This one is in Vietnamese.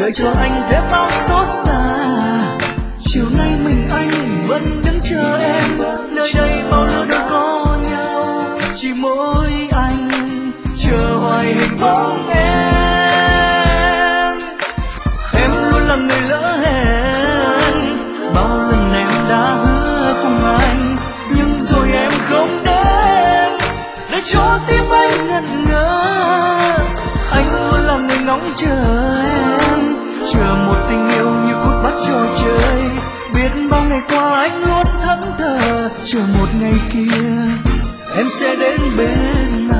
đời cho anh thêm bao xót xa. Chiều nay mình anh vẫn đứng chờ em, nơi đây bao lứa đôi có nhau, chỉ mỗi anh chờ hoài hình bóng em. Em luôn là người lỡ hẹn, bao lần em đã hứa cùng anh, nhưng rồi em không đến để cho tim anh ngẩn ngơ. Anh luôn là người ngóng chờ em, chờ một tình yêu như cút bắt trò chơi. Biết bao ngày qua anh luôn thẫn thờ, chờ một ngày kia em sẽ đến bên anh.